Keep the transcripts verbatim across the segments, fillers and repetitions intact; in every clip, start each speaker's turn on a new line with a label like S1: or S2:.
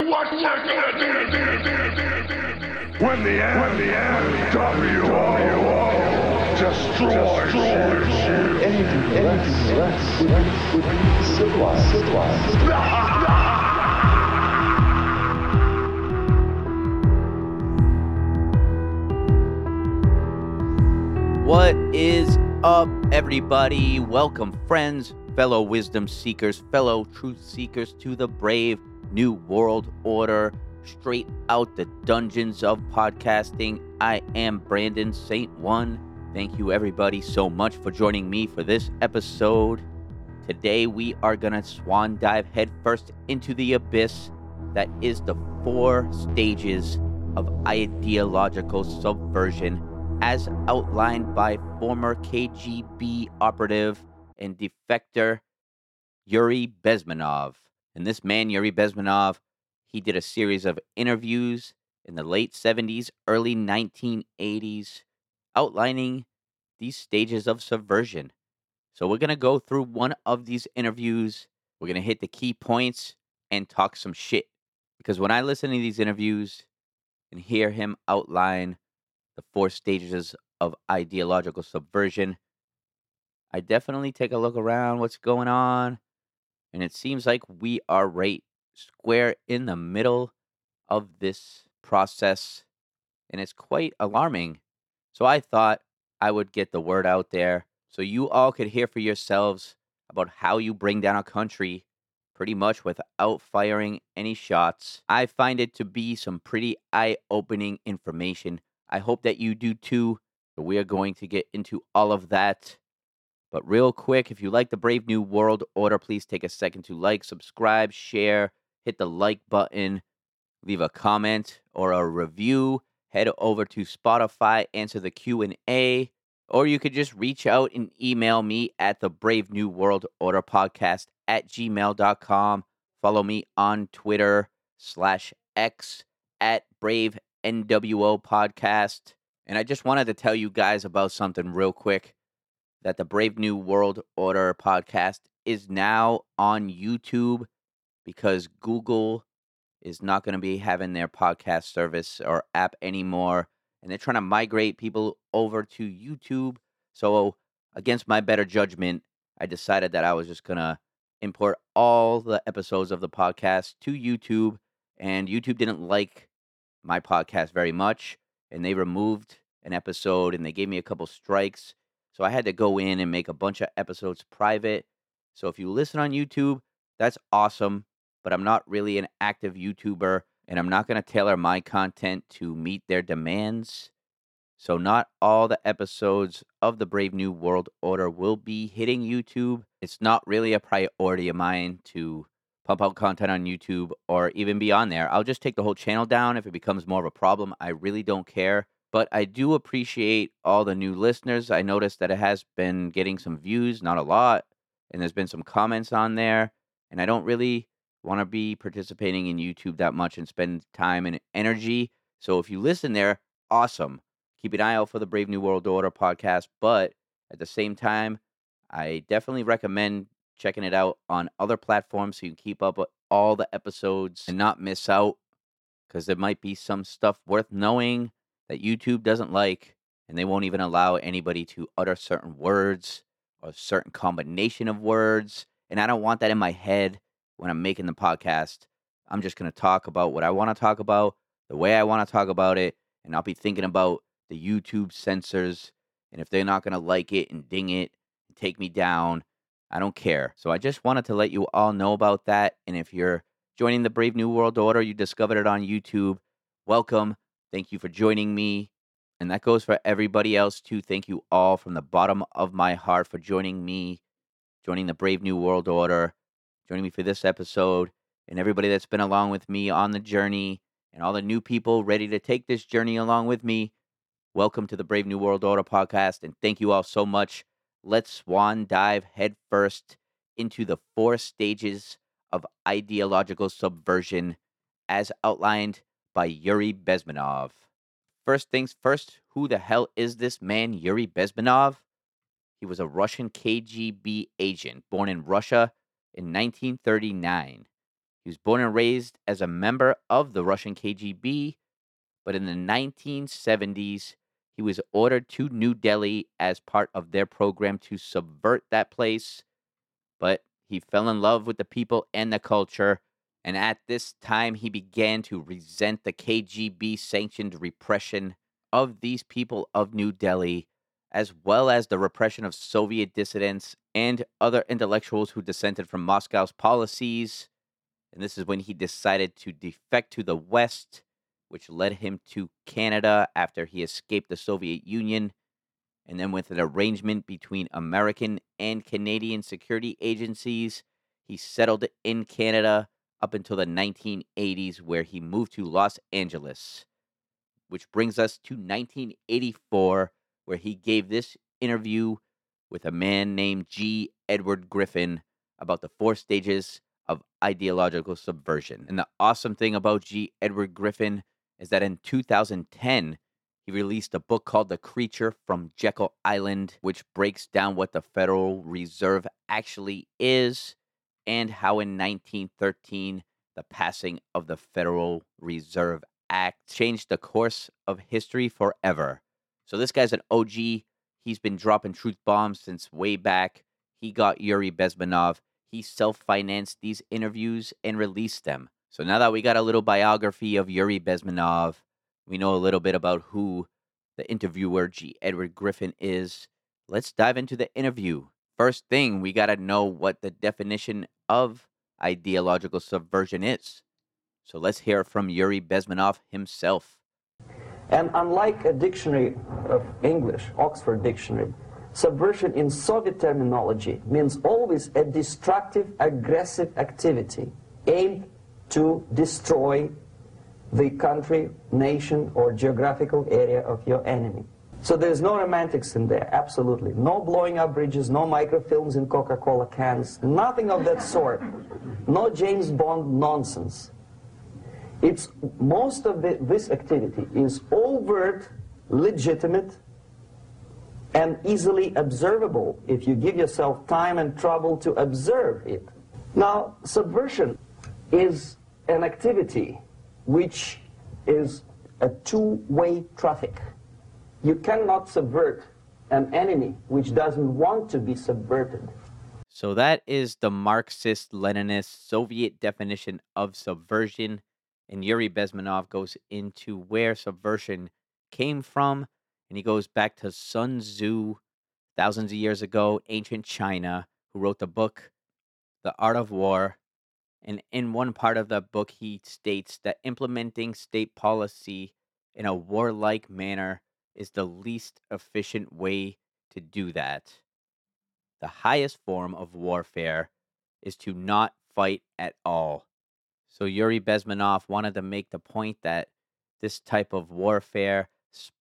S1: what you're gonna do. When the end, when the end, W O destroys you.
S2: Anything, anything less would, would be civilized. civilized.
S3: What is up, everybody? Welcome, friends, fellow wisdom seekers, fellow truth seekers, to the brave new world order, straight out the dungeons of podcasting. I am Brandon Saint One. Thank you, everybody, so much for joining me for this episode. Today, we are going to swan dive headfirst into the abyss that is the four stages of ideological subversion, as outlined by former K G B operative and defector Yuri Bezmenov. And this man, Yuri Bezmenov, he did a series of interviews in the late seventies, early nineteen eighties, outlining these stages of subversion. So we're going to go through one of these interviews. We're going to hit the key points and talk some shit. Because when I listen to these interviews and hear him outline the four stages of ideological subversion, I definitely take a look around what's going on, and it seems like we are right square in the middle of this process, and it's quite alarming. So I thought I would get the word out there so you all could hear for yourselves about how you bring down a country pretty much without firing any shots. I find it to be some pretty eye-opening information. I hope that you do too. So we are going to get into all of that. But real quick, if you like the Brave New World Order, please take a second to like, subscribe, share, hit the like button, leave a comment or a review. Head over to Spotify, answer the Q and A, or you could just reach out and email me at the Brave New World Order podcast at gmail dot com. Follow me on Twitter slash X at Brave N W O podcast. And I just wanted to tell you guys about something real quick, that the Brave New World Order podcast is now on YouTube because Google is not going to be having their podcast service or app anymore, and they're trying to migrate people over to YouTube. So against my better judgment, I decided that I was just going to import all the episodes of the podcast to YouTube, and YouTube didn't like my podcast very much, and they removed an episode, and they gave me a couple strikes. So I had to go in and make a bunch of episodes private. So if you listen on YouTube, that's awesome, but I'm not really an active YouTuber, and I'm not going to tailor my content to meet their demands. So not all the episodes of the Brave New World Order will be hitting YouTube. It's not really a priority of mine to pump out content on YouTube or even beyond there. I'll just take the whole channel down if it becomes more of a problem. I really don't care. But I do appreciate all the new listeners. I noticed that it has been getting some views, not a lot, and there's been some comments on there. And I don't really want to be participating in YouTube that much and spend time and energy. So if you listen there, awesome. Keep an eye out for the Brave New World Order podcast. But at the same time, I definitely recommend checking it out on other platforms so you can keep up with all the episodes and not miss out, because there might be some stuff worth knowing that YouTube doesn't like, and they won't even allow anybody to utter certain words or a certain combination of words. And I don't want that in my head when I'm making the podcast. I'm just going to talk about what I want to talk about, the way I want to talk about it, and I'll be thinking about the YouTube censors, and if they're not going to like it and ding it and take me down, I don't care. So I just wanted to let you all know about that. And if you're joining the Brave New World Order, you discovered it on YouTube, welcome. Thank you for joining me. And that goes for everybody else too. Thank you all from the bottom of my heart for joining me, joining the Brave New World Order, joining me for this episode, and everybody that's been along with me on the journey, and all the new people ready to take this journey along with me. Welcome to the Brave New World Order podcast, and thank you all so much. Let's swan dive headfirst into the four stages of ideological subversion as outlined by Yuri Bezmenov. First things first, who the hell is this man, Yuri Bezmenov? He was a Russian K G B agent born in Russia in nineteen thirty-nine. He was born and raised as a member of the Russian K G B, but in the nineteen seventies, he was ordered to New Delhi as part of their program to subvert that place. But he fell in love with the people and the culture, and at this time, he began to resent the K G B-sanctioned repression of these people of New Delhi, as well as the repression of Soviet dissidents and other intellectuals who dissented from Moscow's policies. And this is when he decided to defect to the West, which led him to Canada after he escaped the Soviet Union. And then with an arrangement between American and Canadian security agencies, he settled in Canada up until the nineteen eighties, where he moved to Los Angeles. Which brings us to nineteen eighty-four, where he gave this interview with a man named G. Edward Griffin about the four stages of ideological subversion. And the awesome thing about G. Edward Griffin is that in two thousand ten, he released a book called The Creature from Jekyll Island, which breaks down what the Federal Reserve actually is and how in nineteen thirteen, the passing of the Federal Reserve Act changed the course of history forever. So this guy's an O G. He's been dropping truth bombs since way back. He got Yuri Bezmenov. He self-financed these interviews and released them. So now that we got a little biography of Yuri Bezmenov, we know a little bit about who the interviewer G. Edward Griffin is. Let's dive into the interview. First thing, we got to know what the definition of ideological subversion is. So let's hear from Yuri Bezmenov himself.
S4: And unlike a dictionary of English, Oxford Dictionary, subversion in Soviet terminology means always a destructive, aggressive activity aimed to destroy the country, nation, or geographical area of your enemy. So there's no romantics in there, absolutely. No blowing up bridges, no microfilms in Coca-Cola cans, nothing of that sort. No James Bond nonsense. It's most of the, this activity is overt, legitimate, and easily observable if you give yourself time and trouble to observe it. Now, subversion is an activity which is a two-way traffic. You cannot subvert an enemy which doesn't want to be subverted.
S3: So that is the Marxist-Leninist Soviet definition of subversion. And Yuri Bezmenov goes into where subversion came from. And he goes back to Sun Tzu, thousands of years ago, ancient China, who wrote the book, The Art of War. And in one part of the book, he states that implementing state policy in a warlike manner is the least efficient way to do that. The highest form of warfare is to not fight at all. So Yuri Bezmenov wanted to make the point that this type of warfare,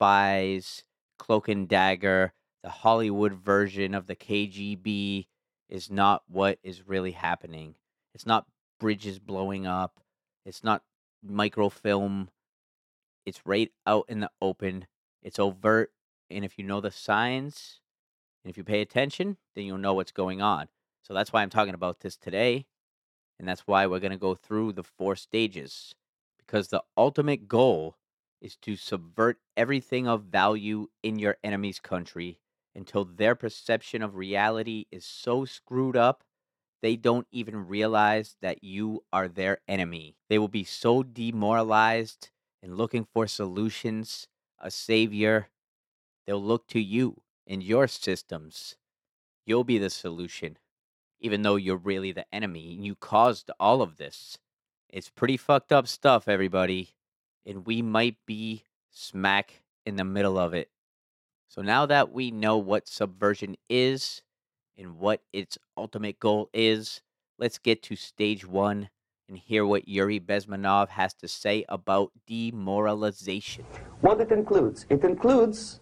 S3: spies, cloak and dagger, the Hollywood version of the K G B, is not what is really happening. It's not bridges blowing up. It's not microfilm. It's right out in the open. It's overt. And if you know the signs, and if you pay attention, then you'll know what's going on. So that's why I'm talking about this today. And that's why we're going to go through the four stages. Because the ultimate goal is to subvert everything of value in your enemy's country until their perception of reality is so screwed up, they don't even realize that you are their enemy. They will be so demoralized and looking for solutions, a savior. They'll look to you and your systems. You'll be the solution, even though you're really the enemy and you caused all of this. It's pretty fucked up stuff, everybody. And we might be smack in the middle of it. So now that we know what subversion is and what its ultimate goal is, let's get to stage one and hear what Yuri Bezmenov has to say about demoralization.
S4: What it includes? It includes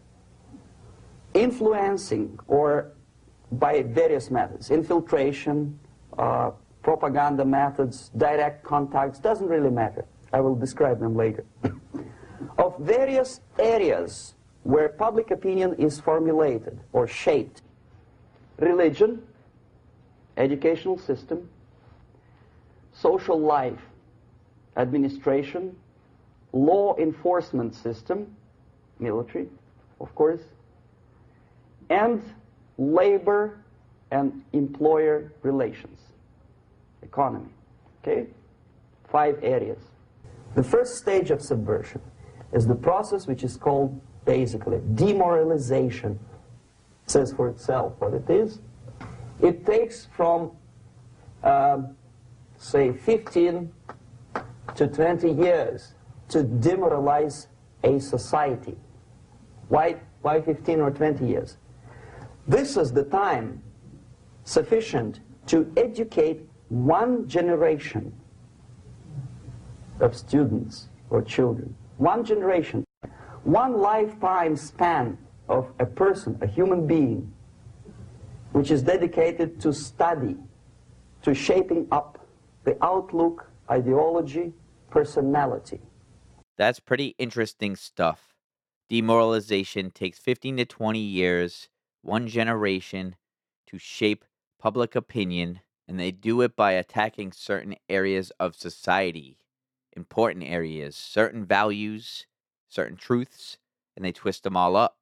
S4: influencing, or by various methods, infiltration, uh, propaganda methods, direct contacts, doesn't really matter. I will describe them later. Of various areas where public opinion is formulated or shaped. Religion, educational system, social life, administration, law enforcement system, military, of course, and labor and employer relations, economy. Okay? Five areas. The first stage of subversion is the process which is called basically demoralization. It says for itself what it is. It takes from, uh, say, fifteen to twenty years to demoralize a society. Why, why fifteen or twenty years? This is the time sufficient to educate one generation of students or children. One generation. One lifetime span of a person, a human being, which is dedicated to study, to shaping up the outlook, ideology, personality.
S3: That's pretty interesting stuff. Demoralization takes fifteen to twenty years, one generation, to shape public opinion, and they do it by attacking certain areas of society, important areas, certain values, certain truths, and they twist them all up.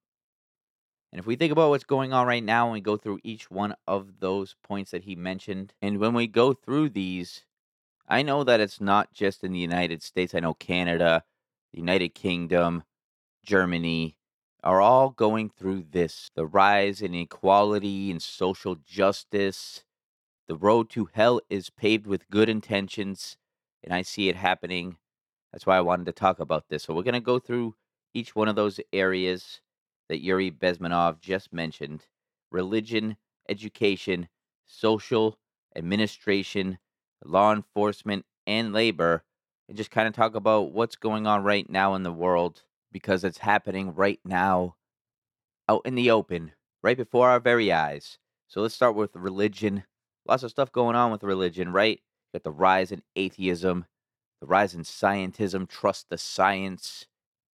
S3: And if we think about what's going on right now and we go through each one of those points that he mentioned, and when we go through these, I know that it's not just in the United States. I know Canada, the United Kingdom, Germany are all going through this. The rise in equality and social justice. The road to hell is paved with good intentions, and I see it happening. That's why I wanted to talk about this. So we're going to go through each one of those areas that Yuri Bezmenov just mentioned: religion, education, social, administration, law enforcement, and labor, and just kind of talk about what's going on right now in the world, because it's happening right now out in the open, right before our very eyes. So let's start with religion. Lots of stuff going on with religion, right? You got the rise in atheism, the rise in scientism, trust the science,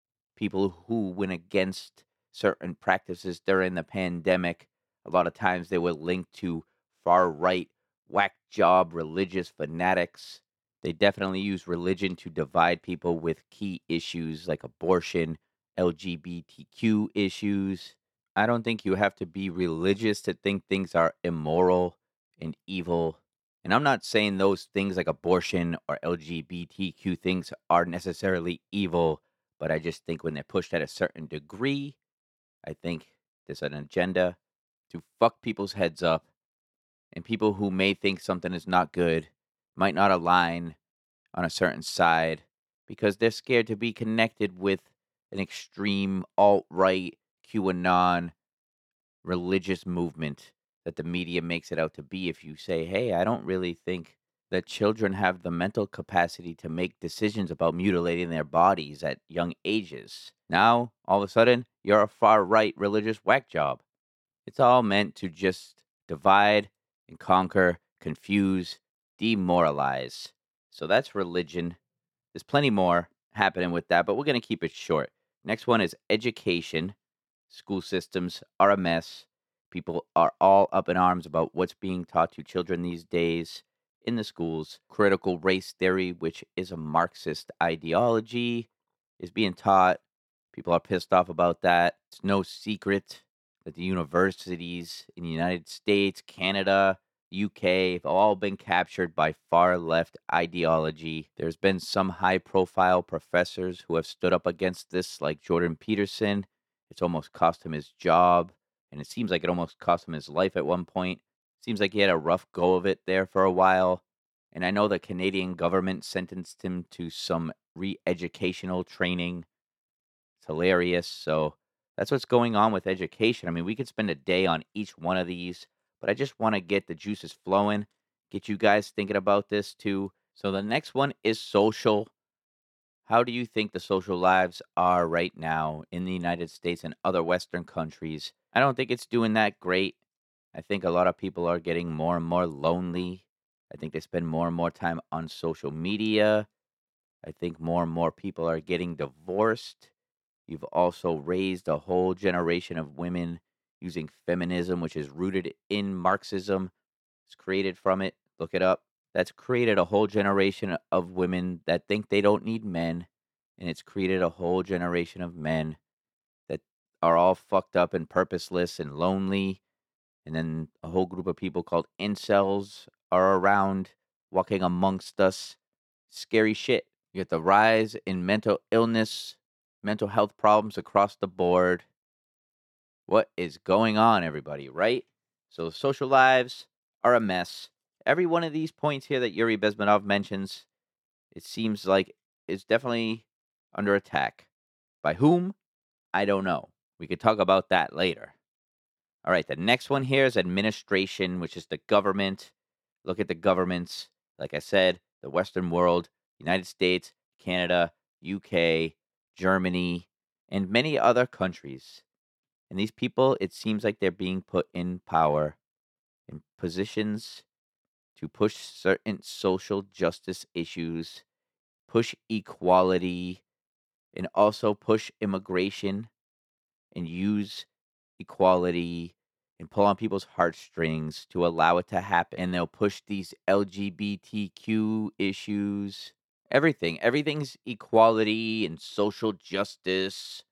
S3: people who went against certain practices during the pandemic. A lot of times they were linked to far-right, whack job religious fanatics. They definitely use religion to divide people with key issues like abortion, L G B T Q issues. I don't think you have to be religious to think things are immoral and evil. And I'm not saying those things like abortion or L G B T Q things are necessarily evil, but I just think when they're pushed at a certain degree, I think there's an agenda to fuck people's heads up, and people who may think something is not good might not align on a certain side because they're scared to be connected with an extreme alt-right QAnon religious movement that the media makes it out to be. If you say, hey, I don't really think that children have the mental capacity to make decisions about mutilating their bodies at young ages, now all of a sudden you're a far-right religious whack job. It's all meant to just divide and conquer, confuse, demoralize. So that's religion. There's plenty more happening with that, but we're going to keep it short. Next one is education. School systems are a mess. People are all up in arms about what's being taught to children these days in the schools. Critical race theory, which is a Marxist ideology, is being taught. People are pissed off about that. It's no secret that the universities in the United States, Canada, U K have all been captured by far left ideology. There's been some high profile professors who have stood up against this, like Jordan Peterson. It's almost cost him his job, and it seems like it almost cost him his life at one point. Seems like he had a rough go of it there for a while. And I know the Canadian government sentenced him to some re-educational training. It's hilarious. So that's what's going on with education. I mean, we could spend a day on each one of these, but I just want to get the juices flowing, get you guys thinking about this too. So the next one is social. How do you think the social lives are right now in the United States and other Western countries? I don't think it's doing that great. I think a lot of people are getting more and more lonely. I think they spend more and more time on social media. I think more and more people are getting divorced. You've also raised a whole generation of women using feminism, which is rooted in Marxism. It's created from it. Look it up. that's created a whole generation of women that think they don't need men, and it's created a whole generation of men that are all fucked up and purposeless and lonely, and then a whole group of people called incels are around walking amongst us. Scary shit. You get the rise in mental illness, mental health problems across the board. What is going on, everybody, right? So social lives are a mess. Every one of these points here that Yuri Bezmenov mentions, it seems like is definitely under attack. By whom? I don't know. We could talk about that later. All right, the next one here is administration, which is the government. Look at the governments. Like I said, the Western world, United States, Canada, U K, Germany, and many other countries. And these people, it seems like they're being put in power, in positions to push certain social justice issues, push equality, and also push immigration and use equality and pull on people's heartstrings to allow it to happen. And they'll push these L G B T Q issues, everything. Everything's equality and social justice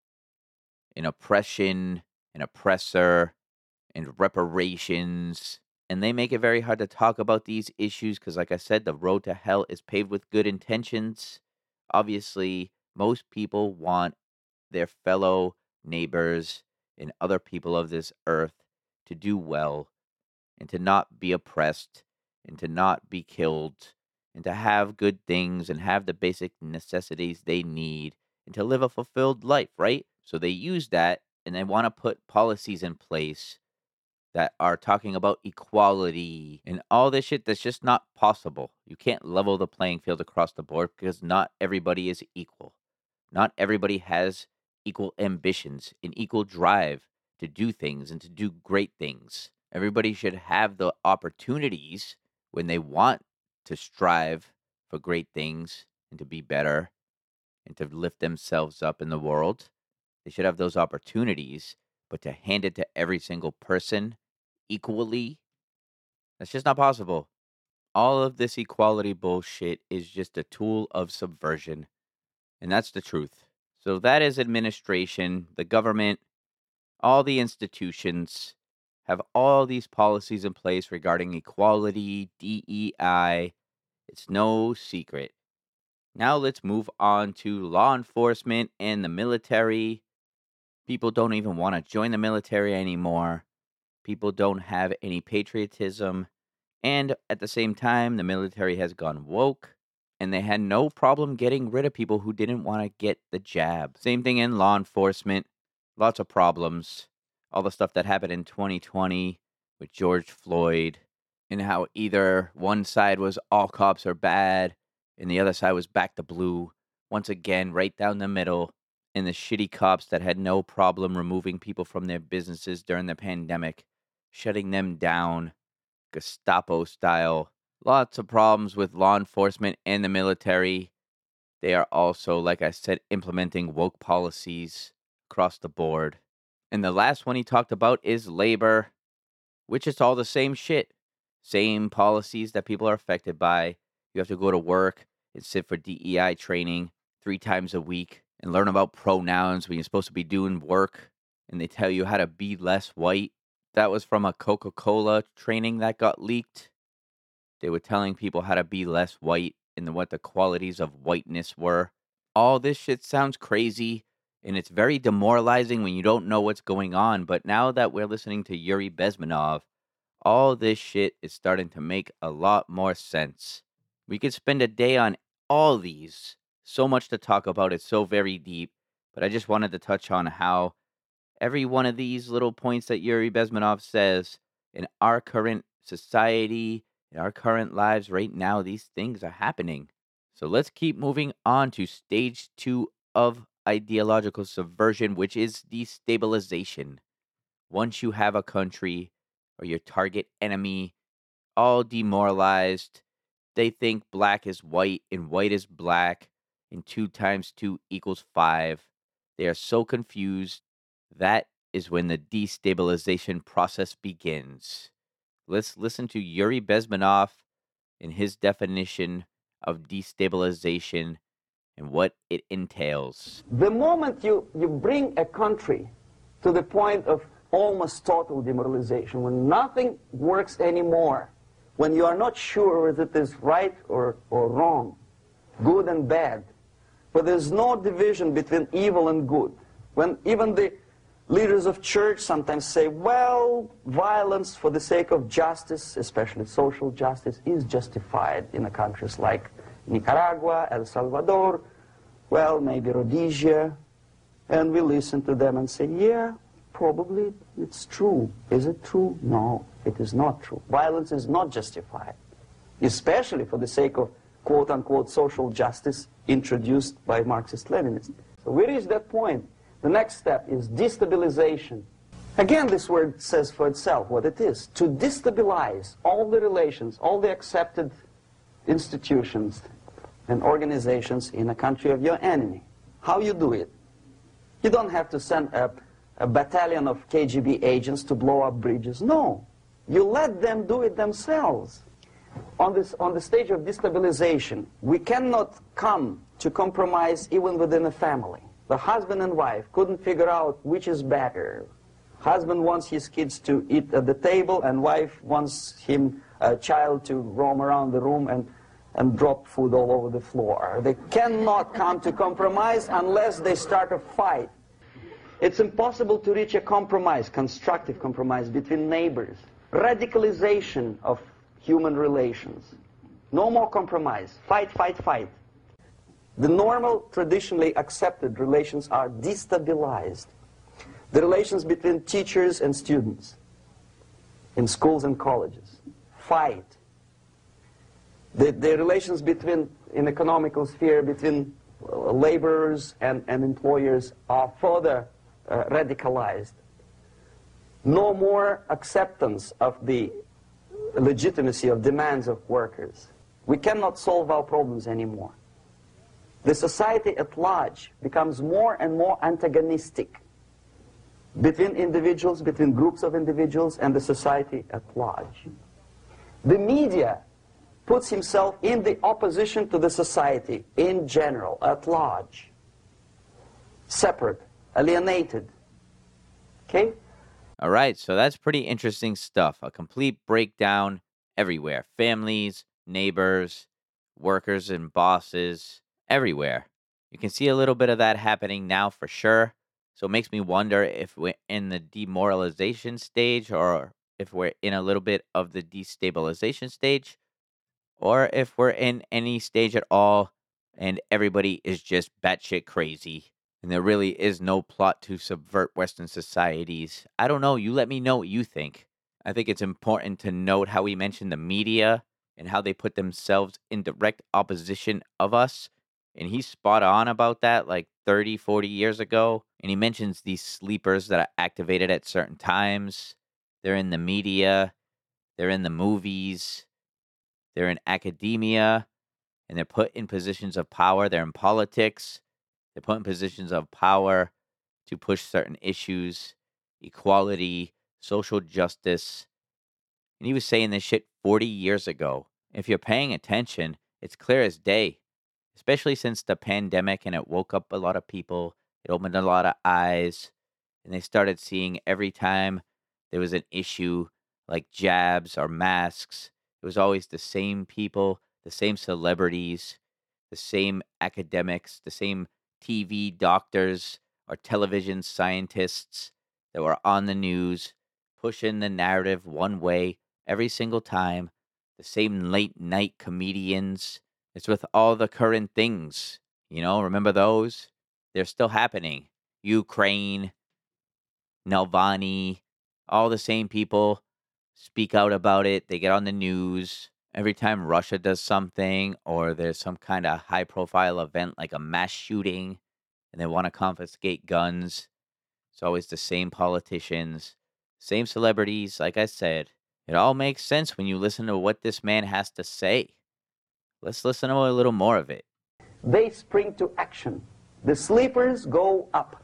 S3: and oppression and oppressor and reparations. And they make it very hard to talk about these issues because, like I said, the road to hell is paved with good intentions. Obviously, most people want their fellow neighbors and other people of this earth to do well and to not be oppressed and to not be killed and to have good things and have the basic necessities they need and to live a fulfilled life, right? So they use that and they want to put policies in place that are talking about equality and all this shit that's just not possible. You can't level the playing field across the board because not everybody is equal. Not everybody has equal ambitions and equal drive to do things and to do great things. Everybody should have the opportunities when they want to strive for great things and to be better and to lift themselves up in the world. They should have those opportunities, but to hand it to every single person equally, that's just not possible. All of this equality bullshit is just a tool of subversion, and that's the truth. So that is administration, the government, all the institutions have all these policies in place regarding equality, D E I. It's no secret. Now let's move on to law enforcement and the military. People don't even want to join the military anymore. People don't have any patriotism. And at the same time, the military has gone woke. And they had no problem getting rid of people who didn't want to get the jab. Same thing in law enforcement. Lots of problems. All the stuff that happened in twenty twenty with George Floyd and how either one side was all cops are bad and the other side was back to blue. Once again, right down the middle. And the shitty cops that had no problem removing people from their businesses during the pandemic, shutting them down, Gestapo style. Lots of problems with law enforcement and the military. They are also, like I said, implementing woke policies across the board. And the last one he talked about is labor, which is all the same shit. Same policies that people are affected by. You have to go to work and sit for D E I training three times a week and learn about pronouns when you're supposed to be doing work. And they tell you how to be less white. That was from a Coca-Cola training that got leaked. They were telling people how to be less white and what the qualities of whiteness were. All this shit sounds crazy, and it's very demoralizing when you don't know what's going on. But now that we're listening to Yuri Bezmenov, all this shit is starting to make a lot more sense. We could spend a day on all these. So much to talk about. It's so very deep. But I just wanted to touch on how every one of these little points that Yuri Bezmenov says in our current society, in our current lives right now, these things are happening. So let's keep moving on to stage two of ideological subversion, which is destabilization. Once you have a country or your target enemy all demoralized, they think black is white and white is black, and two times two equals five. They are so confused. That is when the destabilization process begins. Let's listen to Yuri Bezmenov in his definition of destabilization and what it entails.
S4: The moment you, you bring a country to the point of almost total demoralization, when nothing works anymore, when you are not sure whether it is right or, or wrong, good and bad, but there's no division between evil and good, when even the leaders of church sometimes say, well, violence for the sake of justice, especially social justice, is justified in a countries like Nicaragua, El Salvador, well, maybe Rhodesia, and we listen to them and say, yeah, probably it's true. Is it true? No, it is not true. Violence is not justified, especially for the sake of quote-unquote social justice introduced by Marxist-Leninists. So we reach that point. The next step is destabilization. Again, this word says for itself what it is. To destabilize all the relations, all the accepted institutions and organizations in a country of your enemy. How you do it? You don't have to send a, a battalion of K G B agents to blow up bridges. No. You let them do it themselves. On, this, on the stage of destabilization, we cannot come to compromise even within a family. The husband and wife couldn't figure out which is better. Husband wants his kids to eat at the table, and wife wants him, a child, to roam around the room and, and drop food all over the floor. They cannot come to compromise unless they start a fight. It's impossible to reach a compromise, constructive compromise, between neighbors. Radicalization of human relations. No more compromise. Fight, fight, fight. The normal, traditionally accepted relations are destabilized. The relations between teachers and students in schools and colleges. Fight. The, the relations between, in economical sphere, between uh, laborers and, and employers are further uh, radicalized. No more acceptance of the legitimacy of demands of workers. We cannot solve our problems anymore. The society at large becomes more and more antagonistic between individuals, between groups of individuals, and the society at large. The media puts himself in the opposition to the society in general, at large. Separate, alienated. Okay?
S3: All right, so that's pretty interesting stuff. A complete breakdown everywhere. Families, neighbors, workers and bosses, everywhere. You can see a little bit of that happening now for sure. So it makes me wonder if we're in the demoralization stage, or if we're in a little bit of the destabilization stage, or if we're in any stage at all and everybody is just batshit crazy and there really is no plot to subvert Western societies. I don't know. You let me know what you think. I think it's important to note how we mentioned the media and how they put themselves in direct opposition of us. And he's spot on about that like thirty, forty years ago. And he mentions these sleepers that are activated at certain times. They're in the media. They're in the movies. They're in academia. And they're put in positions of power. They're in politics. They're put in positions of power to push certain issues, equality, social justice. And he was saying this shit forty years ago. If you're paying attention, it's clear as day. Especially since the pandemic, and it woke up a lot of people. It opened a lot of eyes. And they started seeing every time there was an issue like jabs or masks, it was always the same people, the same celebrities, the same academics, the same T V doctors or television scientists that were on the news, pushing the narrative one way every single time. The same late night comedians. It's with all the current things, you know, remember those? They're still happening. Ukraine, Navalny, all the same people speak out about it. They get on the news. Every time Russia does something, or there's some kind of high profile event like a mass shooting and they want to confiscate guns, it's always the same politicians, same celebrities. Like I said, it all makes sense when you listen to what this man has to say. Let's listen to a little more of it.
S4: They spring to action. The sleepers go up.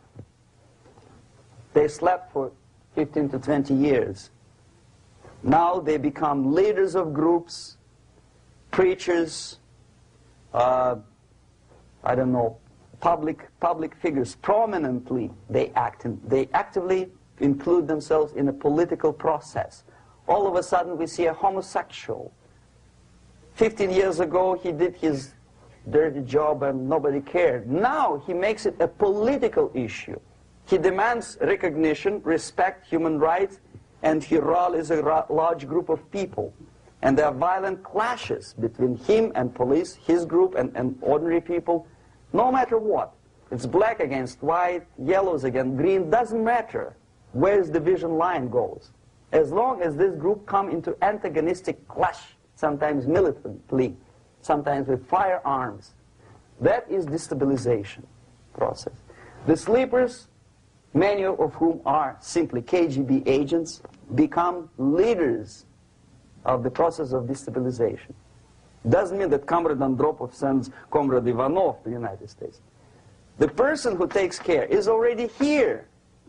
S4: They slept for fifteen to twenty years. Now they become leaders of groups, preachers, uh, I don't know, public public figures prominently, they act in, they actively include themselves in a political process. All of a sudden we see a homosexual. Fifteen years ago he did his dirty job and nobody cared. Now he makes it a political issue. He demands recognition, respect, human rights, and he rallies a ra large group of people. And there are violent clashes between him and police, his group and, and ordinary people, no matter what. It's black against white, yellows against green, doesn't matter where the division line goes. As long as this group come into antagonistic clash, sometimes militantly, sometimes with firearms, that is destabilization process. The sleepers, many of whom are simply K G B agents, become leaders of the process of destabilization. Doesn't mean that Comrade Andropov sends Comrade Ivanov to the United States. The person who takes care is already here.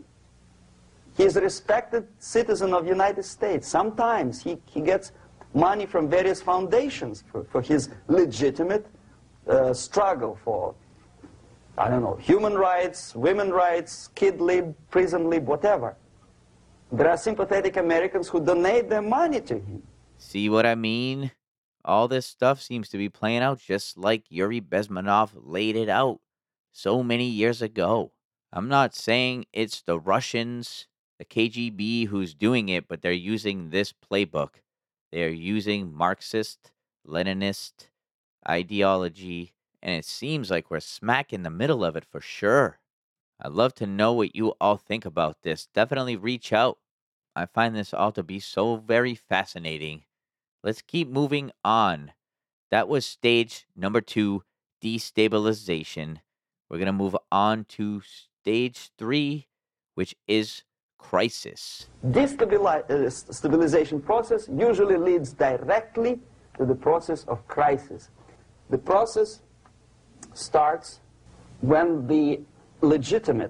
S4: He is a respected citizen of the United States. Sometimes he, he gets money from various foundations for, for his legitimate uh, struggle for, I don't know, human rights, women's rights, kid lib, prison lib, whatever. There are sympathetic Americans who donate their money to him.
S3: See what I mean? All this stuff seems to be playing out just like Yuri Bezmenov laid it out so many years ago. I'm not saying it's the Russians, the K G B who's doing it, but they're using this playbook. They're using Marxist, Leninist ideology, and it seems like we're smack in the middle of it for sure. I'd love to know what you all think about this. Definitely reach out. I find this all to be so very fascinating. Let's keep moving on. That was stage number two, destabilization. We're going to move on to stage three, which is crisis.
S4: Destabilization process usually leads directly to the process of crisis. The process starts when the legitimate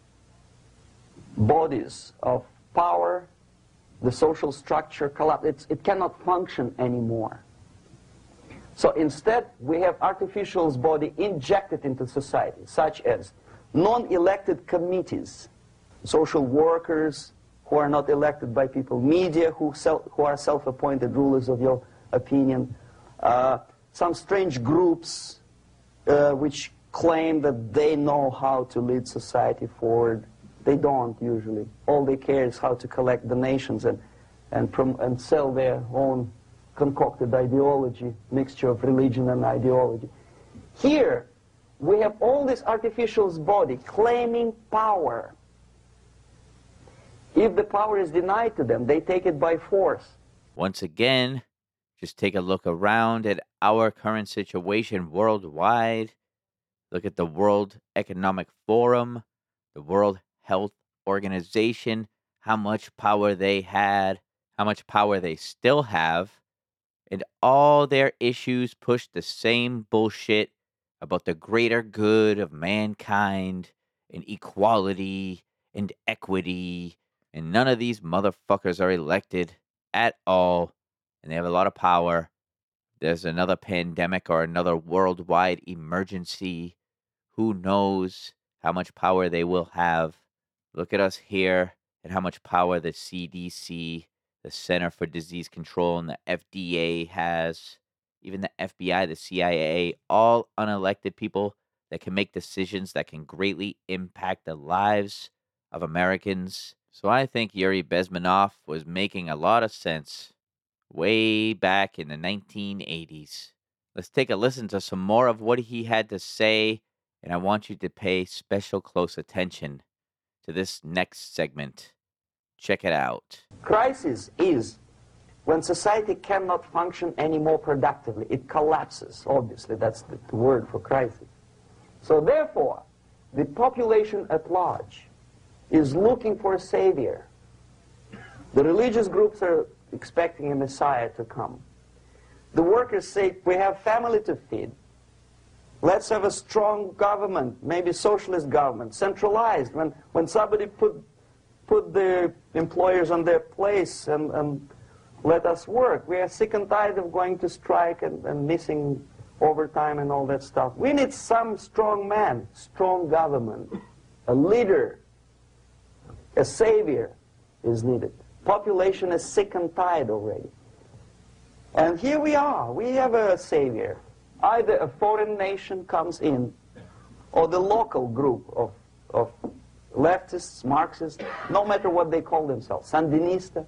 S4: bodies of power, the social structure collapses. It cannot function anymore. So instead, we have artificial's body injected into society, such as non-elected committees, social workers who are not elected by people, media who, self, who are self-appointed rulers of your opinion, uh, some strange groups uh, which claim that they know how to lead society forward. They don't usually. All they care is how to collect donations and, and, prom and sell their own concocted ideology, mixture of religion and ideology. Here, we have all this artificial's body claiming power. If the power is denied to them, they take it by force.
S3: Once again, just take a look around at our current situation worldwide. Look at the World Economic Forum, the World Health Organization, how much power they had, how much power they still have, and all their issues push the same bullshit about the greater good of mankind and equality and equity, and none of these motherfuckers are elected at all, and they have a lot of power. There's another pandemic or another worldwide emergency. Who knows how much power they will have? Look at us here and how much power the C D C, the Center for Disease Control, and the F D A has. Even the F B I, the C I A, all unelected people that can make decisions that can greatly impact the lives of Americans. So I think Yuri Bezmenov was making a lot of sense way back in the nineteen eighties. Let's take a listen to some more of what he had to say, and I want you to pay special close attention to this next segment. Check it out.
S4: Crisis is when society cannot function any more productively. It collapses, obviously. That's the, the word for crisis. So therefore, the population at large is looking for a savior. The religious groups are expecting a messiah to come. The workers say, we have family to feed. Let's have a strong government, maybe socialist government, centralized. When, when somebody put, put the employers on their place and, and Let us work. We are sick and tired of going to strike and, and missing overtime and all that stuff. We need some strong man, strong government, a leader, a savior is needed. Population is sick and tired already. And here we are. We have a savior. Either a foreign nation comes in, or the local group of, of leftists, Marxists, no matter what they call themselves, Sandinista,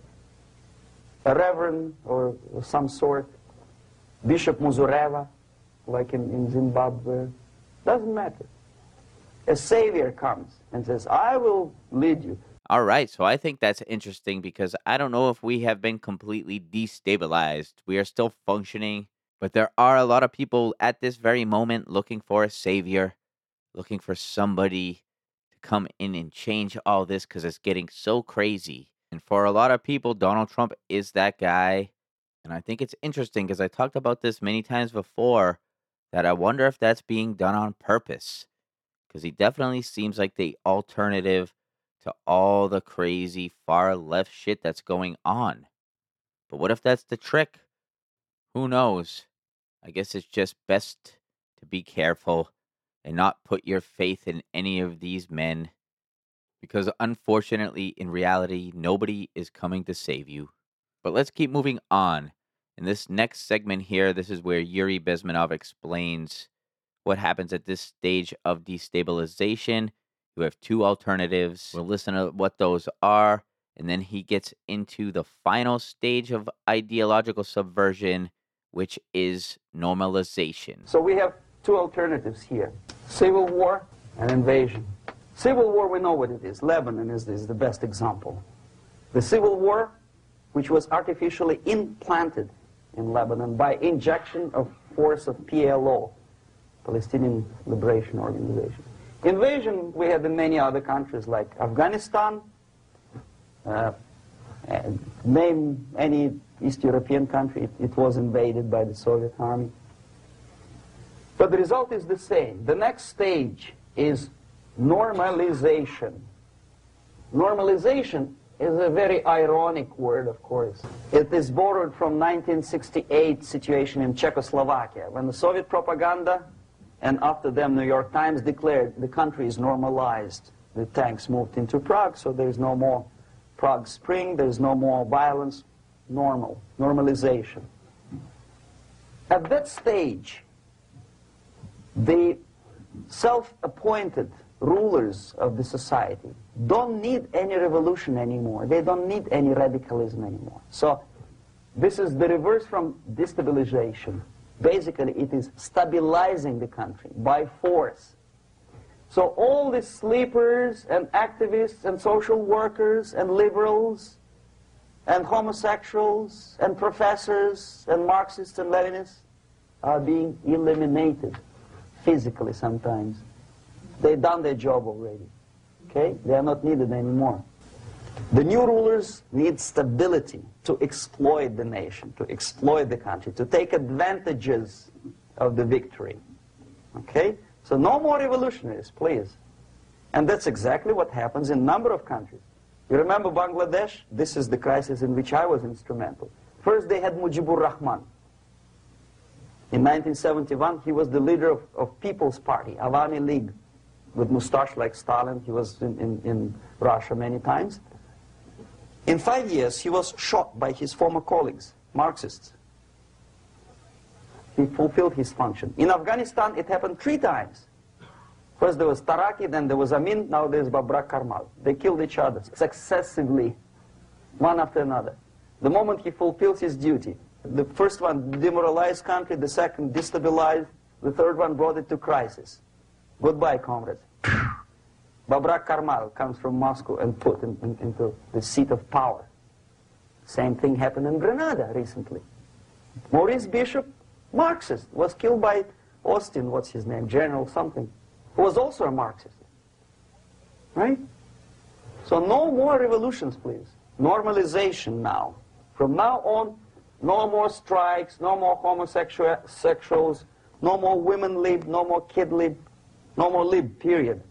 S4: a reverend or of some sort, Bishop Muzureva, like in, in Zimbabwe, doesn't matter. A savior comes and says, I will lead you.
S3: All right, so I think that's interesting because I don't know if we have been completely destabilized. We are still functioning, but there are a lot of people at this very moment looking for a savior, looking for somebody to come in and change all this because it's getting so crazy. And for a lot of people, Donald Trump is that guy. And I think it's interesting because I talked about this many times before, that I wonder if that's being done on purpose. Because he definitely seems like the alternative to all the crazy far left shit that's going on. But what if that's the trick? Who knows? I guess it's just best to be careful and not put your faith in any of these men. Because unfortunately, in reality, nobody is coming to save you. But let's keep moving on. In this next segment here, this is where Yuri Bezmenov explains what happens at this stage of destabilization. You have two alternatives. We'll listen to what those are. And then he gets into the final stage of ideological subversion, which is normalization.
S4: So we have two alternatives here. Civil war and invasion. Civil war, we know what it is. Lebanon is, is the best example. The civil war, which was artificially implanted in Lebanon by injection of force of P L O, Palestinian Liberation Organization. Invasion we had in many other countries like Afghanistan, uh, name any East European country, it, it was invaded by the Soviet army. But the result is the same. The next stage is normalization. Normalization is a very ironic word, of course. It is borrowed from nineteen sixty-eight situation in Czechoslovakia, when the Soviet propaganda and after them New York Times declared the country is normalized. The tanks moved into Prague, so there's no more Prague Spring, there's no more violence. Normal, normalization. At that stage, the self-appointed rulers of the society don't need any revolution anymore. They don't need any radicalism anymore. So this is the reverse from destabilization. Basically, it is stabilizing the country by force. So all the sleepers and activists and social workers and liberals and homosexuals and professors and Marxists and Leninists are being eliminated physically sometimes. They've done their job already. Okay? They are not needed anymore. The new rulers need stability to exploit the nation, to exploit the country, to take advantages of the victory. Okay? So no more revolutionaries, please. And that's exactly what happens in a number of countries. You remember Bangladesh? This is the crisis in which I was instrumental. First they had Mujibur Rahman. In nineteen seventy-one, he was the leader of, of People's Party, Awami League, with mustache like Stalin. He was in, in, in Russia many times. In five years, he was shot by his former colleagues, Marxists. He fulfilled his function. In Afghanistan, it happened three times. First there was Taraki, then there was Amin, now there's Babrak Karmal. They killed each other successively, one after another. The moment he fulfills his duty, the first one demoralized country, the second destabilized, the third one brought it to crisis. Goodbye, comrades. Babrak Karmal comes from Moscow and put in, in, into the seat of power. Same thing happened in Grenada recently. Maurice Bishop, Marxist, was killed by Austin, what's his name, General something, who was also a Marxist. Right? So no more revolutions, please. Normalization now. From now on, no more strikes, no more homosexuals, no more women lib, no more kid lib, no more lib, period.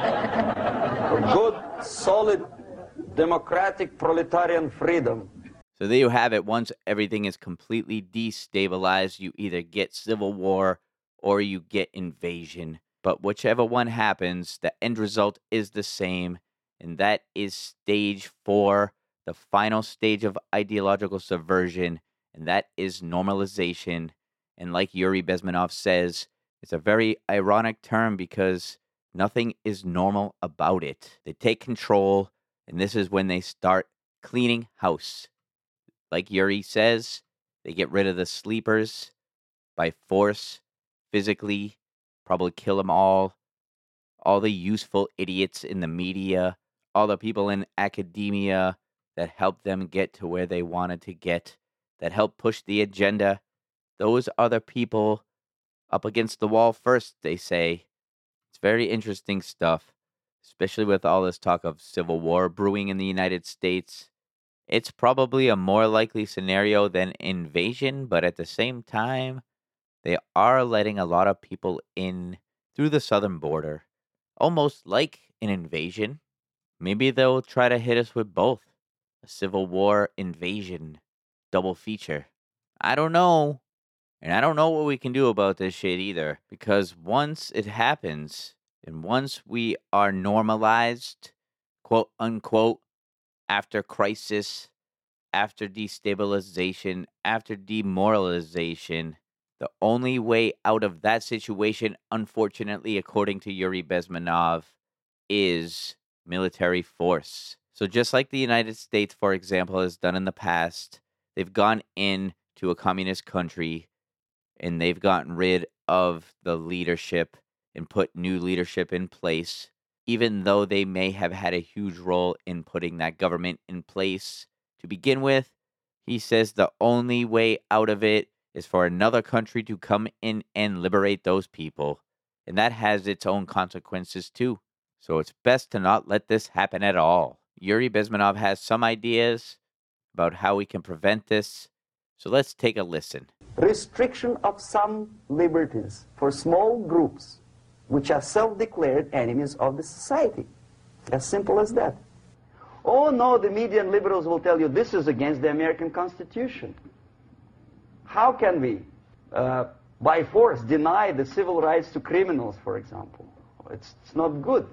S4: For good, solid, democratic, proletarian freedom.
S3: So there you have it. Once everything is completely destabilized, you either get civil war or you get invasion. But whichever one happens, the end result is the same, and that is stage four, the final stage of ideological subversion, and that is normalization. And like Yuri Bezmenov says, it's a very ironic term because nothing is normal about it. They take control, and this is when they start cleaning house. Like Yuri says, they get rid of the sleepers by force, physically, probably kill them all. All the useful idiots in the media, all the people in academia that helped them get to where they wanted to get, that helped push the agenda. Those are the people up against the wall first, they say. It's very interesting stuff, especially with all this talk of civil war brewing in the United States. It's probably a more likely scenario than invasion, but at the same time, they are letting a lot of people in through the southern border, almost like an invasion. Maybe they'll try to hit us with both. A civil war invasion double feature. I don't know. And I don't know what we can do about this shit either. Because once it happens, and once we are normalized, quote unquote, after crisis, after destabilization, after demoralization, the only way out of that situation, unfortunately, according to Yuri Bezmenov, is military force. So just like the United States, for example, has done in the past, they've gone into a communist country and they've gotten rid of the leadership and put new leadership in place, even though they may have had a huge role in putting that government in place to begin with. He says the only way out of it is for another country to come in and liberate those people. And that has its own consequences too. So it's best to not let this happen at all. Yuri Bezmenov has some ideas about how we can prevent this. So let's take a listen.
S4: Restriction of some liberties for small groups which are self-declared enemies of the society. As simple as that. Oh no, the media and liberals will tell you this is against the American Constitution. How can we, uh, by force, deny the civil rights to criminals, for example? It's, it's not good.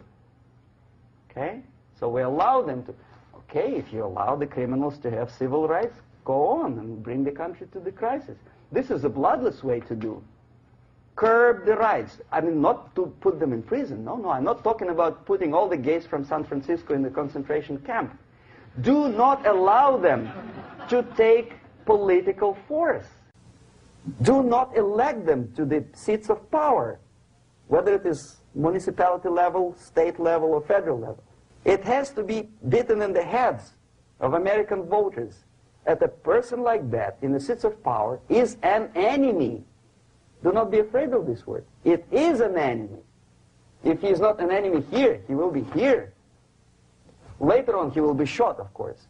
S4: Okay? So we allow them to... Okay, if you allow the criminals to have civil rights, go on and bring the country to the crisis. This is a bloodless way to do. Curb the rights. I mean, not to put them in prison. No, no, I'm not talking about putting all the gays from San Francisco in the concentration camp. Do not allow them to take political force. Do not elect them to the seats of power, whether it is municipality level, state level, or federal level. It has to be beaten in the heads of American voters that a person like that in the seats of power is an enemy. Do not be afraid of this word. It is an enemy. If he is not an enemy here, he will be here. Later on, he will be shot, of course.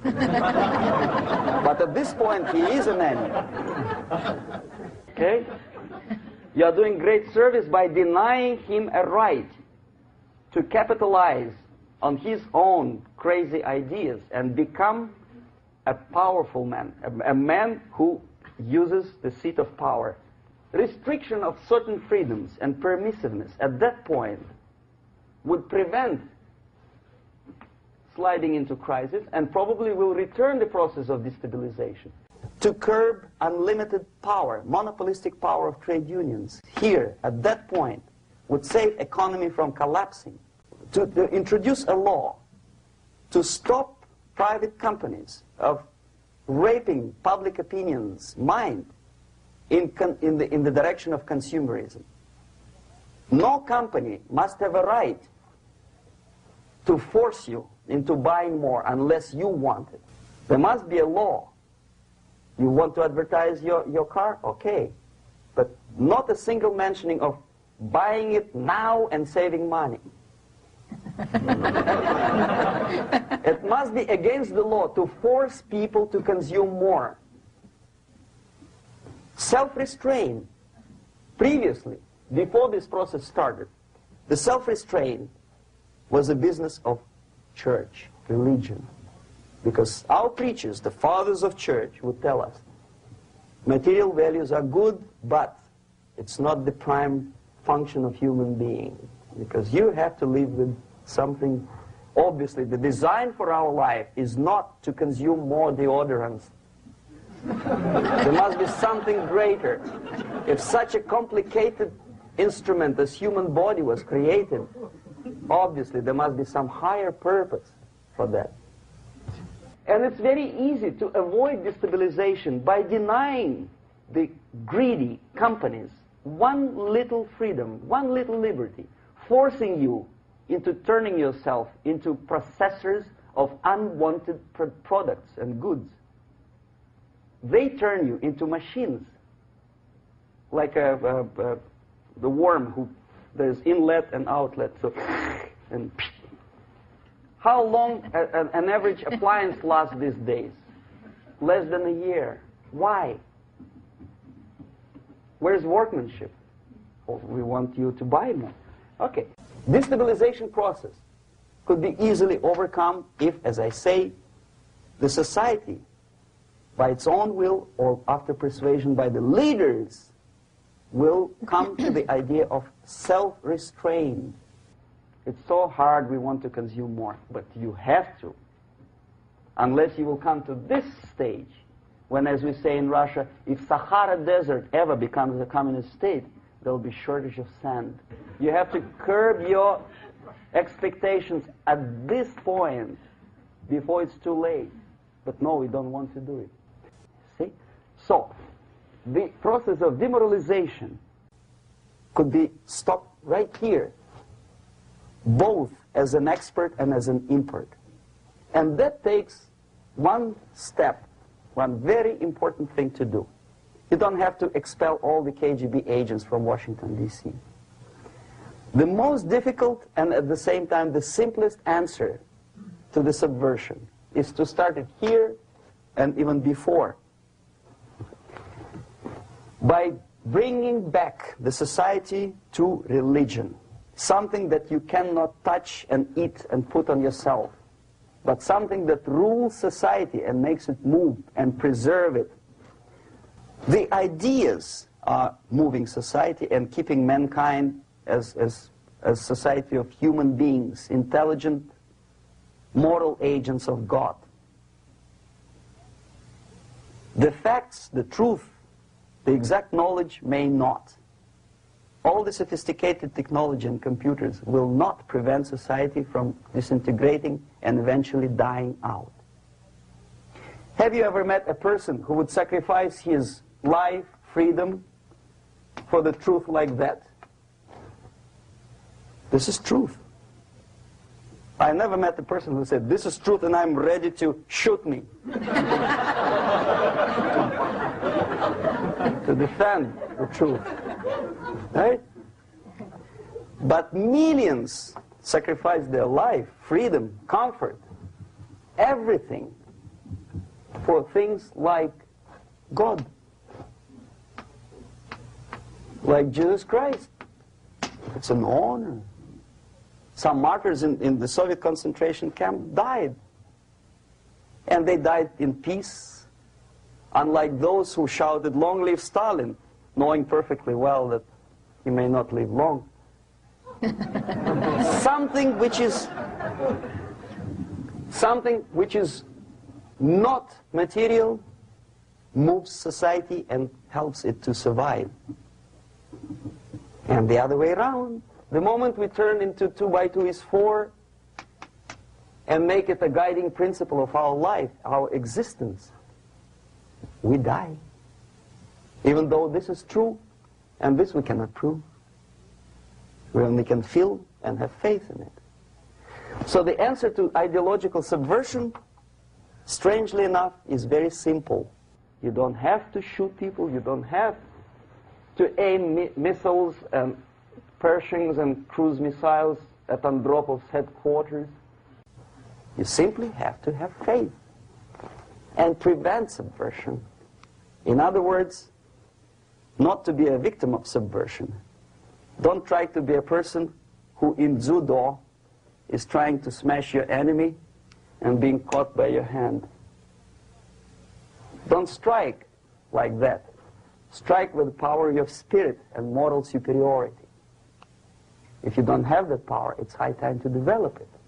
S4: But at this point, he is an enemy. Okay? You are doing great service by denying him a right to capitalize on his own crazy ideas and become a powerful man, a, a man who uses the seat of power. Restriction of certain freedoms and permissiveness at that point would prevent sliding into crisis and probably will return the process of destabilization. To curb unlimited power, monopolistic power of trade unions here at that point would save economy from collapsing. To, to introduce a law to stop private companies of raping public opinion's mind in, con, in, the, in the direction of consumerism. No company must have a right to force you into buying more unless you want it. There must be a law. You want to advertise your, your car? Okay. But not a single mentioning of buying it now and saving money. It must be against the law to force people to consume more. Self-restraint. Previously, before this process started, the self-restraint was a business of church, religion. Because our preachers, the fathers of church, would tell us, material values are good, but it's not the prime function of human being. Because you have to live with something. Obviously, the design for our life is not to consume more deodorants. There must be something greater. If such a complicated instrument as human body was created, obviously there must be some higher purpose for that. And it's very easy to avoid destabilization by denying the greedy companies one little freedom, one little liberty, forcing you into turning yourself into processors of unwanted pr products and goods. They turn you into machines, like a, a, a, the worm who there's inlet and outlet. So, and how long a, a, an average appliance lasts these days? Less than a year. Why? Where's workmanship? Oh, we want you to buy more. Okay. Destabilization process could be easily overcome if, as I say, the society, by its own will or after persuasion by the leaders, will come to the idea of self-restraint. It's so hard we want to consume more, but you have to. Unless you will come to this stage, when, as we say in Russia, if Sahara Desert ever becomes a communist state, there will be shortage of sand. You have to curb your expectations at this point before it's too late. But no, we don't want to do it. See? So, the process of demoralization could be stopped right here, both as an expert and as an import. And that takes one step, one very important thing to do. You don't have to expel all the K G B agents from Washington, D C The most difficult and at the same time the simplest answer to the subversion is to start it here and even before, by bringing back the society to religion, something that you cannot touch and eat and put on yourself, but something that rules society and makes it move and preserve it. The ideas are moving society and keeping mankind as, as, as society of human beings, intelligent, moral agents of God. The facts, the truth, the exact knowledge may not. All the sophisticated technology and computers will not prevent society from disintegrating and eventually dying out. Have you ever met a person who would sacrifice his life, freedom, for the truth like that? This is truth. I never met a person who said, this is truth and I'm ready to shoot me. To defend the truth. Right? But millions sacrifice their life, freedom, comfort, everything for things like God. Like Jesus Christ. It's an honor. Some martyrs in, in the Soviet concentration camp died. And they died in peace, unlike those who shouted, long live Stalin, knowing perfectly well that he may not live long. Something which is something which is not material moves society and helps it to survive. And the other way around, the moment we turn into two by two is four and make it a guiding principle of our life, our existence, we die. Even though this is true, and this we cannot prove. We only can feel and have faith in it. So the answer to ideological subversion, strangely enough, is very simple. You don't have to shoot people, you don't have to aim mi missiles and Pershings and cruise missiles at Andropov's headquarters. You simply have to have faith and prevent subversion. In other words, not to be a victim of subversion. Don't try to be a person who in judo is trying to smash your enemy and being caught by your hand. Don't strike like that. Strike with the power of your spirit and moral superiority. If you don't have that power, it's high time to develop it.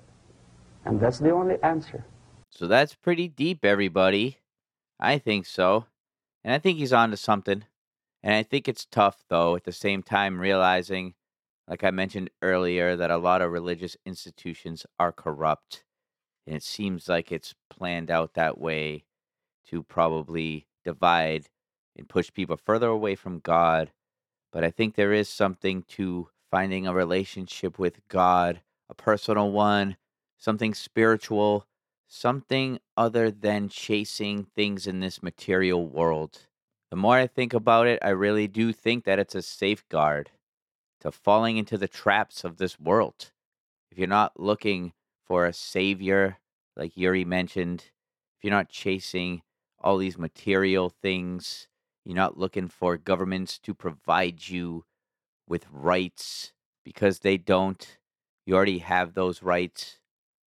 S4: And that's the only answer.
S3: So that's pretty deep, everybody. I think so. And I think he's on to something. And I think it's tough, though, at the same time, realizing, like I mentioned earlier, that a lot of religious institutions are corrupt. And it seems like it's planned out that way to probably divide and push people further away from God. But I think there is something to finding a relationship with God, a personal one, something spiritual, something other than chasing things in this material world. The more I think about it, I really do think that it's a safeguard to falling into the traps of this world. If you're not looking for a savior, like Yuri mentioned, if you're not chasing all these material things, you're not looking for governments to provide you with rights because they don't. You already have those rights.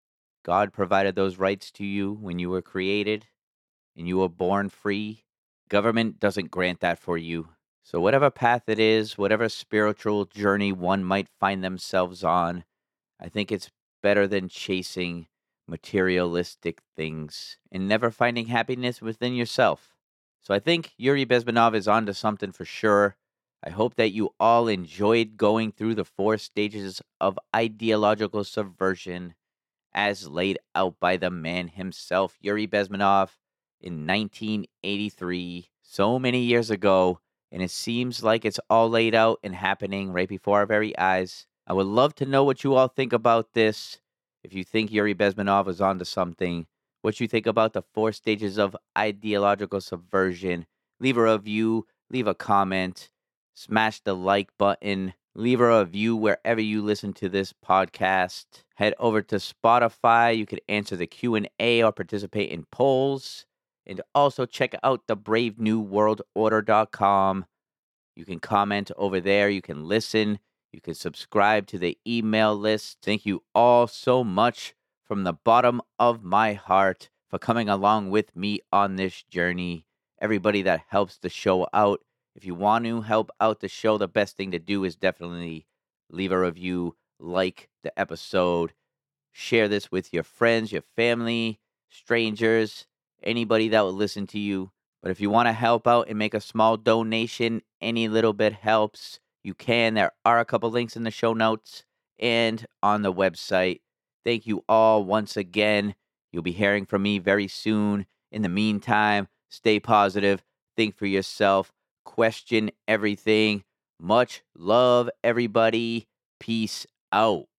S3: God provided those rights to you when you were created and you were born free. Government doesn't grant that for you. So whatever path it is, whatever spiritual journey one might find themselves on, I think it's better than chasing materialistic things and never finding happiness within yourself. So I think Yuri Bezmenov is onto something for sure. I hope that you all enjoyed going through the four stages of ideological subversion as laid out by the man himself, Yuri Bezmenov, in nineteen eighty-three, so many years ago, and it seems like it's all laid out and happening right before our very eyes. I would love to know what you all think about this. If you think Yuri Bezmenov is onto something, what you think about the four stages of ideological subversion. Leave a review, leave a comment, smash the like button, leave a review wherever you listen to this podcast. Head over to Spotify. You could answer the Q and A or participate in polls. And also check out the brave new world order dot com. You can comment over there. You can listen. You can subscribe to the email list. Thank you all so much from the bottom of my heart for coming along with me on this journey. Everybody that helps the show out. If you want to help out the show, the best thing to do is definitely leave a review, like the episode, share this with your friends, your family, strangers, anybody that will listen to you. But if you want to help out and make a small donation, any little bit helps. You can. There are a couple links in the show notes and on the website. Thank you all once again. You'll be hearing from me very soon. In the meantime, stay positive. Think for yourself. Question everything. Much love, everybody. Peace out.